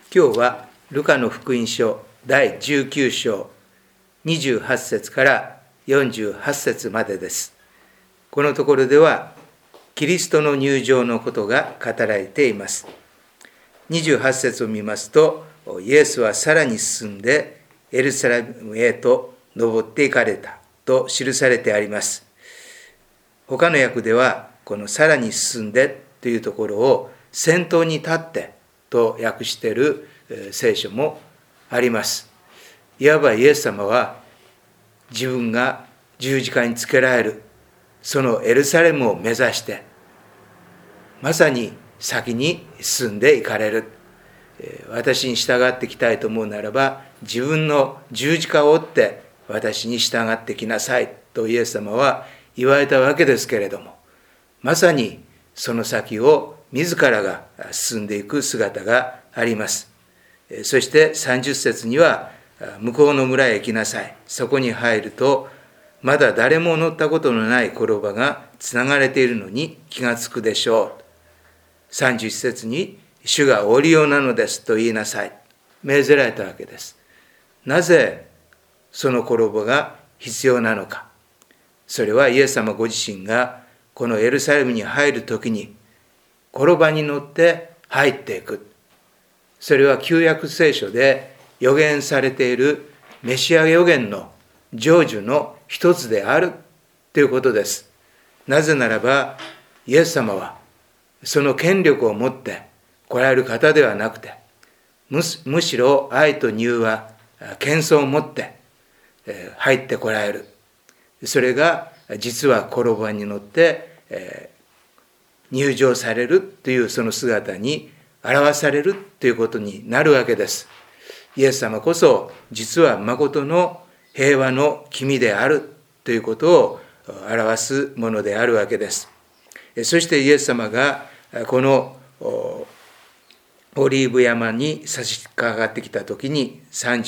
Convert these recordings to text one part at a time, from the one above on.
今日はルカの福音書第19章28節から48節までです。このところではキリストの入場のことが語られています。28節を見ますと、イエスはさらに進んでエルサレムへと登っていかれたと記されてあります。他の訳ではこのさらに進んでというところを先頭に立ってと訳している聖書もあります。いわばイエス様は自分が十字架につけられるそのエルサレムを目指してまさに先に進んでいかれる。私に従ってきたいと思うならば自分の十字架を追って私に従ってきなさいとイエス様は言われたわけですけれども、まさにその先を自らが進んでいく姿があります。そして30節には向こうの村へ行きなさい。そこに入るとまだ誰も乗ったことのない転ばがつながれているのに気がつくでしょう。31節に主がお降りようなのですと言いなさい。命ぜられたわけです。なぜその転ばが必要なのか。それはイエス様ご自身がこのエルサレムに入るときに転ばに乗って入っていく。それは旧約聖書で予言されているメシア予言の成就の一つであるということです。なぜならばイエス様はその権力を持って来られる方ではなくて、むしろ愛と柔和、謙遜を持って入って来られる。それが実は転ばに乗って入場されるというその姿に表されるということになるわけです。イエス様こそ実は誠の平和の君であるということを表すものであるわけです。そしてイエス様がこのオリーブ山に差し掛かってきた時に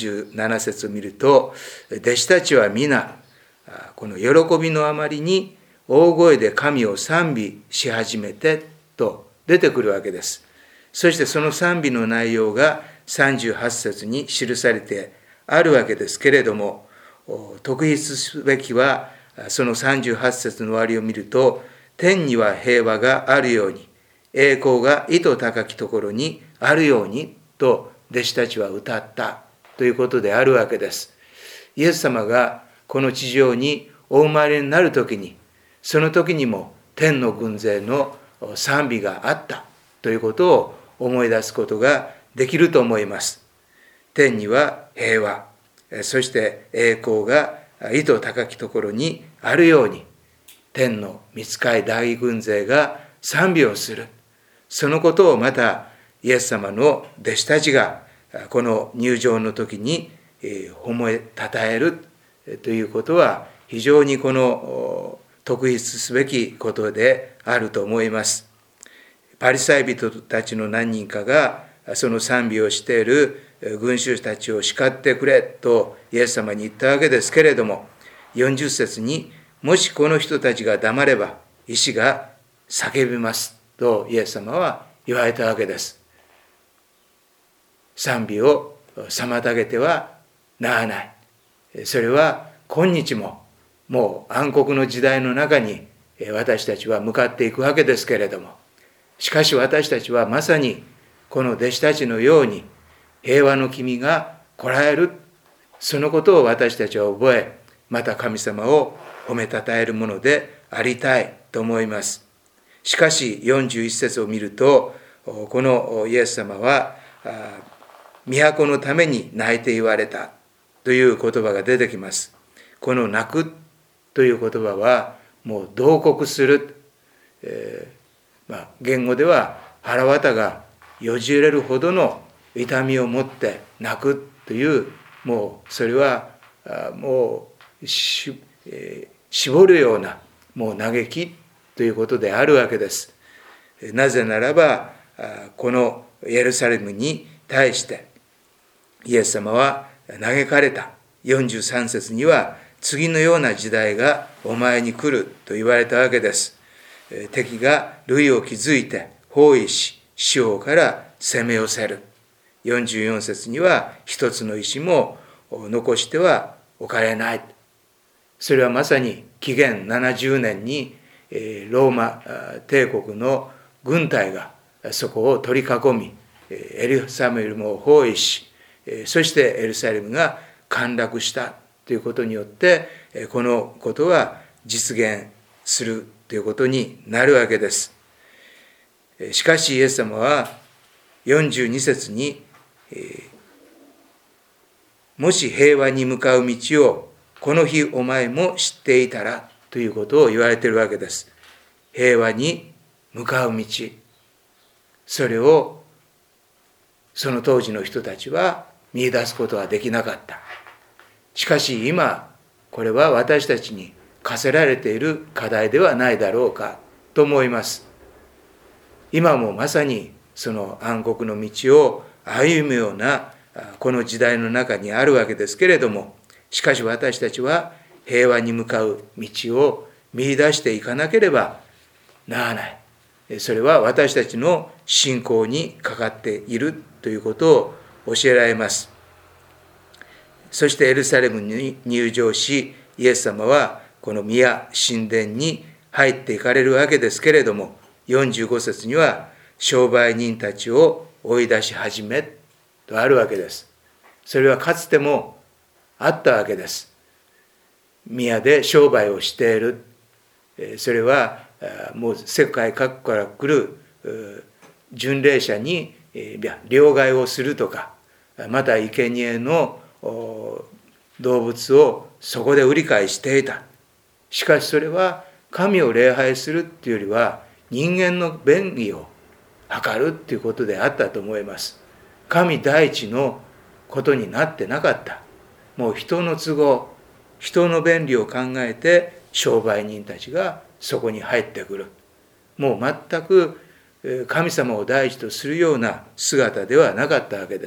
37節を見ると、弟子たちは皆この喜びのあまりに大声で神を賛美し始めてと出てくるわけです。そしてその賛美の内容が38節に記されてあるわけですけれども、特筆すべきはその38節の終わりを見ると、天には平和があるように栄光が意図高きところにあるようにと弟子たちは歌ったということであるわけです。イエス様がこの地上にお生まれになるときに、その時にも天の軍勢の賛美があったということを思い出すことができると思います。天には平和、そして栄光が意図高きところにあるように、天の御使い大軍勢が賛美をする。そのことをまたイエス様の弟子たちがこの入場の時に褒めたたえるということは非常にこの特筆すべきことであると思います。パリサイ人たちの何人かがその賛美をしている群衆たちを叱ってくれとイエス様に言ったわけですけれども、40節にもしこの人たちが黙れば石が叫びますとイエス様は言われたわけです。賛美を妨げてはならない。それは今日ももう暗黒の時代の中に私たちは向かっていくわけですけれども、しかし私たちはまさにこの弟子たちのように平和の君が来られる、そのことを私たちは覚え、また神様を褒めたたえるものでありたいと思います。しかし41節を見ると、このイエス様は都のために泣いて言われたという言葉が出てきます。この泣くという言葉はもう慟哭する、言語では腹渡がよじれるほどの痛みを持って泣くという、もうそれはもう絞るようなもう嘆きということであるわけです。なぜならばこのエルサレムに対してイエス様は嘆かれた。43節には次のような時代がお前に来ると言われたわけです。敵が塁を築いて包囲し、四方から攻め寄せる。 44節には一つの石も残してはおかれない。それはまさに紀元70年にローマ帝国の軍隊がそこを取り囲み、エルサレムを包囲し、そしてエルサレムが陥落したということによって、このことは実現するということになるわけです。しかしイエス様は42節に、もし平和に向かう道をこの日お前も知っていたらということを言われているわけです。平和に向かう道、それをその当時の人たちは見出すことはできなかった。しかし今、これは私たちに課せられている課題ではないだろうかと思います。今もまさにその暗黒の道を歩むようなこの時代の中にあるわけですけれども、しかし私たちは平和に向かう道を見出していかなければならない。それは私たちの信仰にかかっているということを教えられます。そしてエルサレムに入場し、イエス様はこの宮、神殿に入っていかれるわけですけれども、45節には商売人たちを追い出し始めとあるわけです。それはかつてもあったわけです。宮で商売をしている。それはもう世界各国から来る巡礼者に両替をするとか、また生贄の動物をそこで売り買いしていた。しかしそれは神を礼拝するっていうよりは人間の便宜を図るっていうことであったと思います。神第一のことになってなかった。もう人の都合、人の便利を考えて商売人たちがそこに入ってくる。もう全く神様を第一とするような姿ではなかったわけです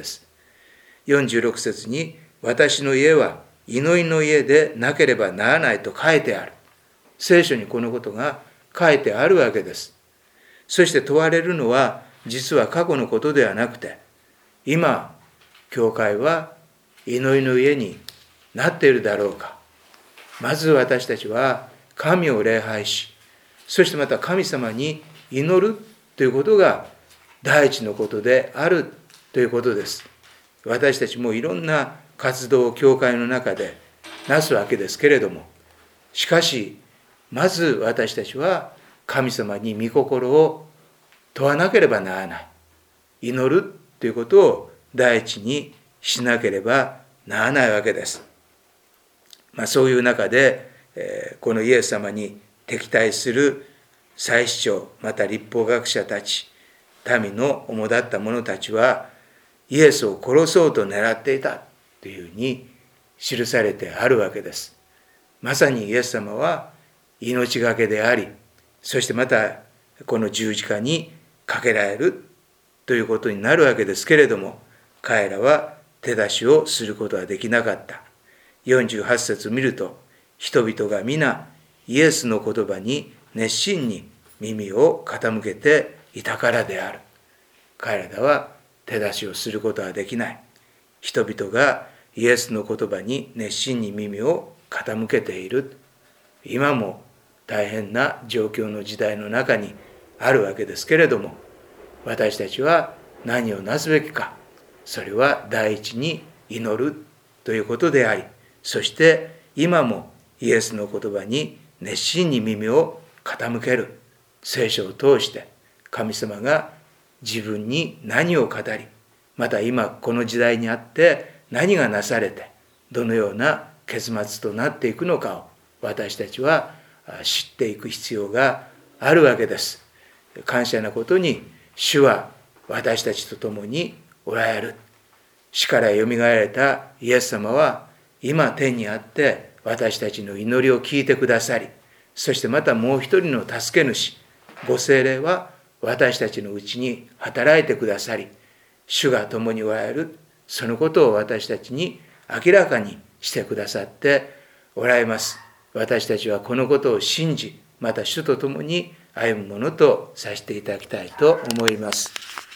。46節に、私の家は祈りの家でなければならないと書いてある。聖書にこのことが書いてあるわけです。そして問われるのは、実は過去のことではなくて、今、教会は祈りの家になっているだろうか。まず私たちは神を礼拝し、そしてまた神様に祈るということが第一のことであるということです。私たちもいろんな活動を教会の中でなすわけですけれども、しかしまず私たちは神様に御心を問わなければならない。祈るということを第一にしなければならないわけです。そういう中で、このイエス様に敵対する祭司長、また律法学者たち、民の主だった者たちは、イエスを殺そうと狙っていたというふうに記されてあるわけです。まさにイエス様は命がけであり、そしてまたこの十字架にかけられるということになるわけですけれども、彼らは手出しをすることはできなかった。48節を見ると、人々が皆イエスの言葉に熱心に耳を傾けていたからである。彼らは手出しをすることはできない。人々がイエスの言葉に熱心に耳を傾けている。今も大変な状況の時代の中にあるわけですけれども、私たちは何をなすべきか。それは第一に祈るということであり、そして今もイエスの言葉に熱心に耳を傾ける。聖書を通して神様が自分に何を語り、また今この時代にあって何がなされて、どのような結末となっていくのかを私たちは知っていく必要があるわけです。感謝なことに主は私たちと共におられる。死からよみがえられたイエス様は今天にあって私たちの祈りを聞いてくださり、そしてまたもう一人の助け主、ご聖霊は私たちのうちに働いてくださり、主が共におられる、そのことを私たちに明らかにしてくださっておられます。私たちはこのことを信じ、また主と共に歩むものとさせていただきたいと思います。